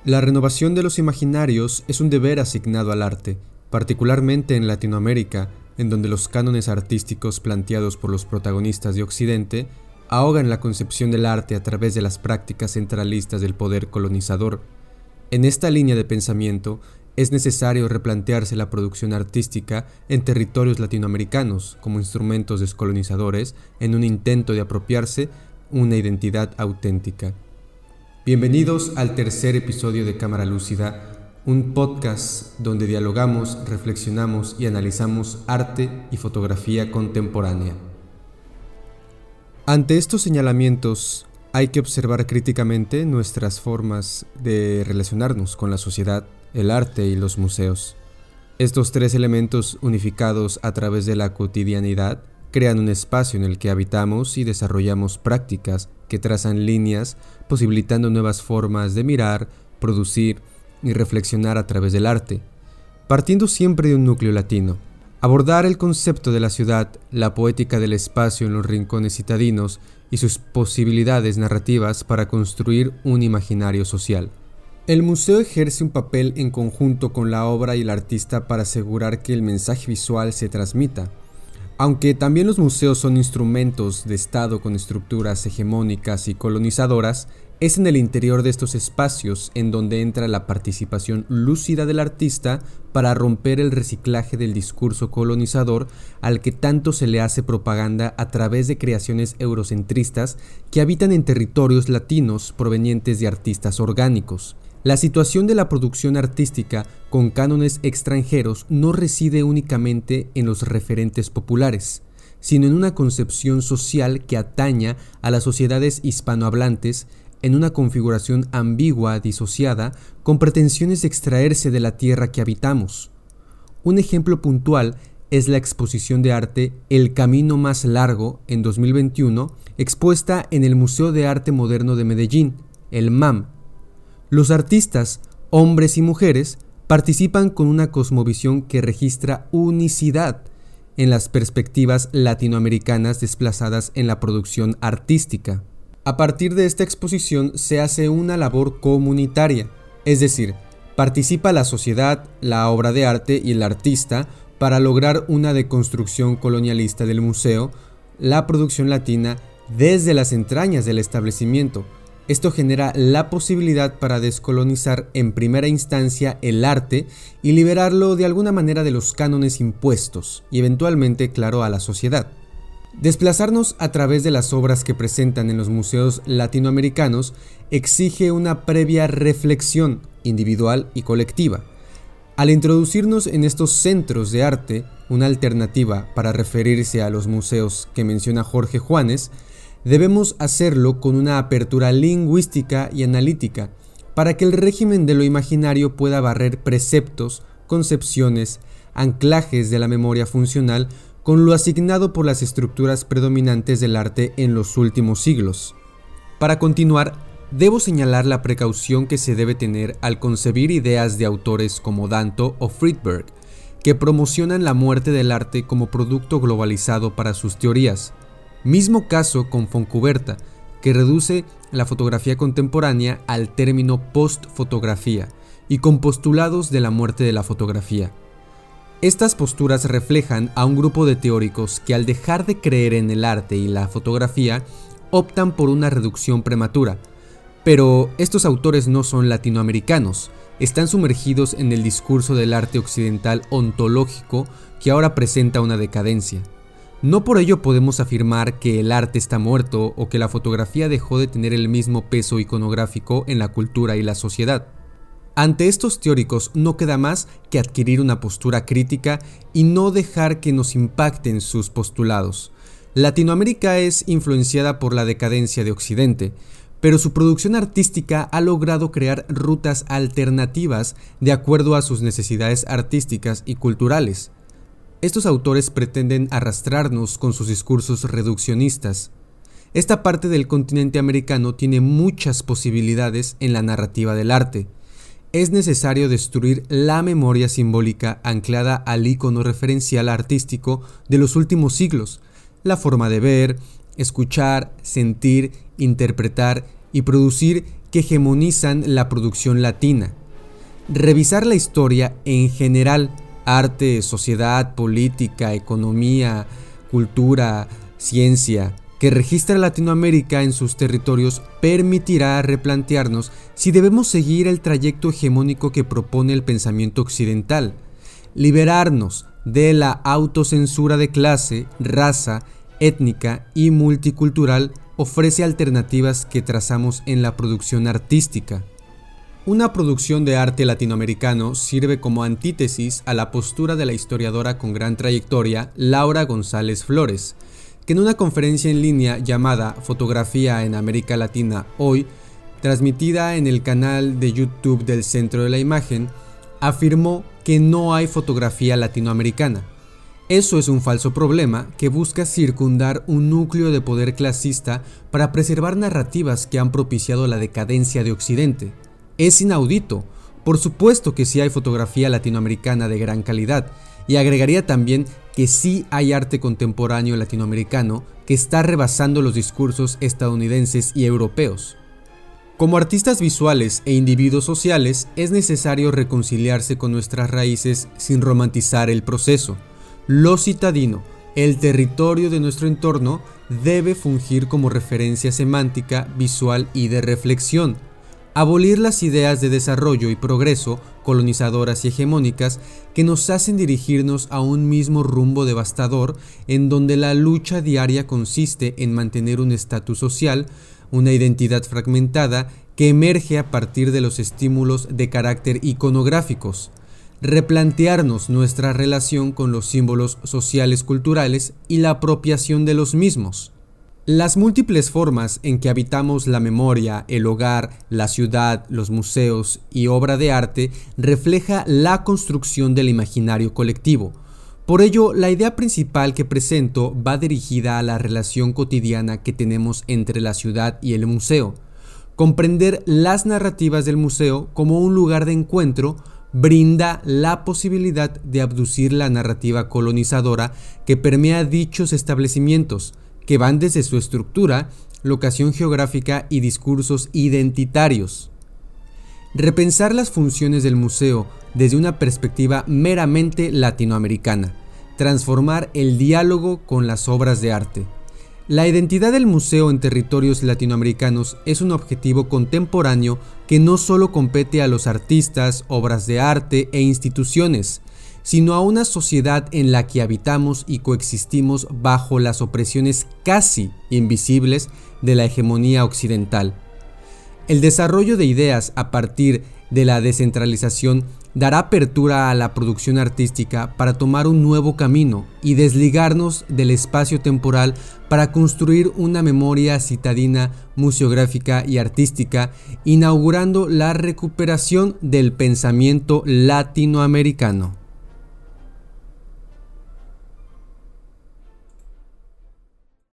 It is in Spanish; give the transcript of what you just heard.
La renovación de los imaginarios es un deber asignado al arte, particularmente en Latinoamérica, en donde los cánones artísticos planteados por los protagonistas de Occidente ahogan la concepción del arte a través de las prácticas centralistas del poder colonizador. En esta línea de pensamiento, es necesario replantearse la producción artística en territorios latinoamericanos como instrumentos descolonizadores en un intento de apropiarse una identidad auténtica. Bienvenidos al tercer episodio de Cámara Lúcida, un podcast donde dialogamos, reflexionamos y analizamos arte y fotografía contemporánea. Ante estos señalamientos, hay que observar críticamente nuestras formas de relacionarnos con la sociedad, el arte y los museos. Estos tres elementos unificados a través de la cotidianidad crean un espacio en el que habitamos y desarrollamos prácticas que trazan líneas, posibilitando nuevas formas de mirar, producir y reflexionar a través del arte, partiendo siempre de un núcleo latino. Abordar el concepto de la ciudad, la poética del espacio en los rincones citadinos y sus posibilidades narrativas para construir un imaginario social. El museo ejerce un papel en conjunto con la obra y el artista para asegurar que el mensaje visual se transmita. Aunque también los museos son instrumentos de Estado con estructuras hegemónicas y colonizadoras, es en el interior de estos espacios en donde entra la participación lúcida del artista para romper el reciclaje del discurso colonizador al que tanto se le hace propaganda a través de creaciones eurocentristas que habitan en territorios latinos provenientes de artistas orgánicos. La situación de la producción artística con cánones extranjeros no reside únicamente en los referentes populares, sino en una concepción social que ataña a las sociedades hispanohablantes en una configuración ambigua, disociada, con pretensiones de extraerse de la tierra que habitamos. Un ejemplo puntual es la exposición de arte El Camino Más Largo, en 2021, expuesta en el Museo de Arte Moderno de Medellín, el MAM. Los artistas, hombres y mujeres, participan con una cosmovisión que registra unicidad en las perspectivas latinoamericanas desplazadas en la producción artística. A partir de esta exposición se hace una labor comunitaria, es decir, participa la sociedad, la obra de arte y el artista para lograr una deconstrucción colonialista del museo, la producción latina desde las entrañas del establecimiento. Esto genera la posibilidad para descolonizar en primera instancia el arte y liberarlo de alguna manera de los cánones impuestos y eventualmente, claro, a la sociedad. Desplazarnos a través de las obras que presentan en los museos latinoamericanos exige una previa reflexión individual y colectiva. Al introducirnos en estos centros de arte, una alternativa para referirse a los museos que menciona Jorge Juanes, debemos hacerlo con una apertura lingüística y analítica para que el régimen de lo imaginario pueda barrer preceptos, concepciones, anclajes de la memoria funcional con lo asignado por las estructuras predominantes del arte en los últimos siglos. Para continuar, debo señalar la precaución que se debe tener al concebir ideas de autores como Danto o Friedberg, que promocionan la muerte del arte como producto globalizado para sus teorías. Mismo caso con Fontcuberta, que reduce la fotografía contemporánea al término post-fotografía y con postulados de la muerte de la fotografía. Estas posturas reflejan a un grupo de teóricos que al dejar de creer en el arte y la fotografía, optan por una reducción prematura. Pero estos autores no son latinoamericanos, están sumergidos en el discurso del arte occidental ontológico que ahora presenta una decadencia. No por ello podemos afirmar que el arte está muerto o que la fotografía dejó de tener el mismo peso iconográfico en la cultura y la sociedad. Ante estos teóricos no queda más que adquirir una postura crítica y no dejar que nos impacten sus postulados. Latinoamérica es influenciada por la decadencia de Occidente, pero su producción artística ha logrado crear rutas alternativas de acuerdo a sus necesidades artísticas y culturales. Estos autores pretenden arrastrarnos con sus discursos reduccionistas. Esta parte del continente americano tiene muchas posibilidades en la narrativa del arte. Es necesario destruir la memoria simbólica anclada al ícono referencial artístico de los últimos siglos, la forma de ver, escuchar, sentir, interpretar y producir que hegemonizan la producción latina. Revisar la historia en general, arte, sociedad, política, economía, cultura, ciencia, que registra Latinoamérica en sus territorios permitirá replantearnos si debemos seguir el trayecto hegemónico que propone el pensamiento occidental, liberarnos de la autocensura de clase, raza, étnica y multicultural ofrece alternativas que trazamos en la producción artística. Una producción de arte latinoamericano sirve como antítesis a la postura de la historiadora con gran trayectoria Laura González Flores, que en una conferencia en línea llamada Fotografía en América Latina Hoy, transmitida en el canal de YouTube del Centro de la Imagen, afirmó que no hay fotografía latinoamericana. Eso es un falso problema que busca circundar un núcleo de poder clasista para preservar narrativas que han propiciado la decadencia de Occidente. Es inaudito. Por supuesto que sí hay fotografía latinoamericana de gran calidad, y agregaría también que sí hay arte contemporáneo latinoamericano que está rebasando los discursos estadounidenses y europeos. Como artistas visuales e individuos sociales, es necesario reconciliarse con nuestras raíces sin romantizar el proceso. Lo citadino, el territorio de nuestro entorno, debe fungir como referencia semántica, visual y de reflexión. Abolir las ideas de desarrollo y progreso colonizadoras y hegemónicas que nos hacen dirigirnos a un mismo rumbo devastador en donde la lucha diaria consiste en mantener un estatus social, una identidad fragmentada que emerge a partir de los estímulos de carácter iconográficos. Replantearnos nuestra relación con los símbolos sociales culturales y la apropiación de los mismos. Las múltiples formas en que habitamos la memoria, el hogar, la ciudad, los museos y obra de arte refleja la construcción del imaginario colectivo. Por ello, la idea principal que presento va dirigida a la relación cotidiana que tenemos entre la ciudad y el museo. Comprender las narrativas del museo como un lugar de encuentro brinda la posibilidad de abducir la narrativa colonizadora que permea dichos establecimientos, que van desde su estructura, locación geográfica y discursos identitarios. Repensar las funciones del museo desde una perspectiva meramente latinoamericana, transformar el diálogo con las obras de arte. La identidad del museo en territorios latinoamericanos es un objetivo contemporáneo que no solo compete a los artistas, obras de arte e instituciones, sino a una sociedad en la que habitamos y coexistimos bajo las opresiones casi invisibles de la hegemonía occidental. El desarrollo de ideas a partir de la descentralización dará apertura a la producción artística para tomar un nuevo camino y desligarnos del espacio temporal para construir una memoria citadina, museográfica y artística, inaugurando la recuperación del pensamiento latinoamericano.